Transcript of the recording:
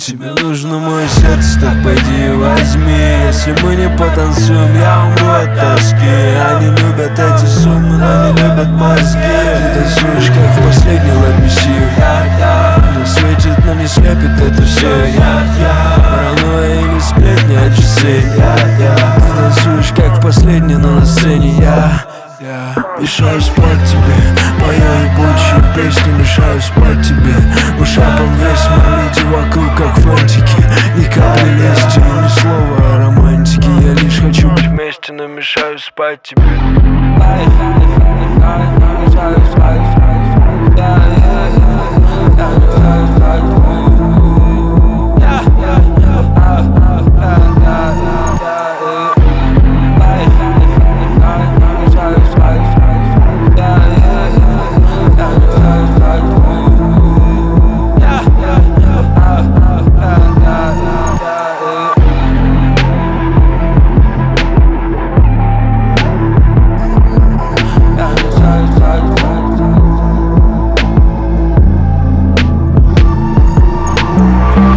Тебе нужно мое сердце, так пойди и возьми. Если мы не потанцуем, я умру от тоски. Они любят эти суммы, но не любят мозги. Ты танцуешь, как в последний Let Me See. Она светит, но не слепит это все. Паранойя или сплетни от часы. Ты танцуешь, как в последний, но на сцене я мешаю спать тебе. Моя ебучая песня, мешаю спать тебе. Ушапом весь мир, вокруг как фантики. Ни капли лести, ни слова о романтике. Я лишь хочу быть вместе, но мешаю спать тебе.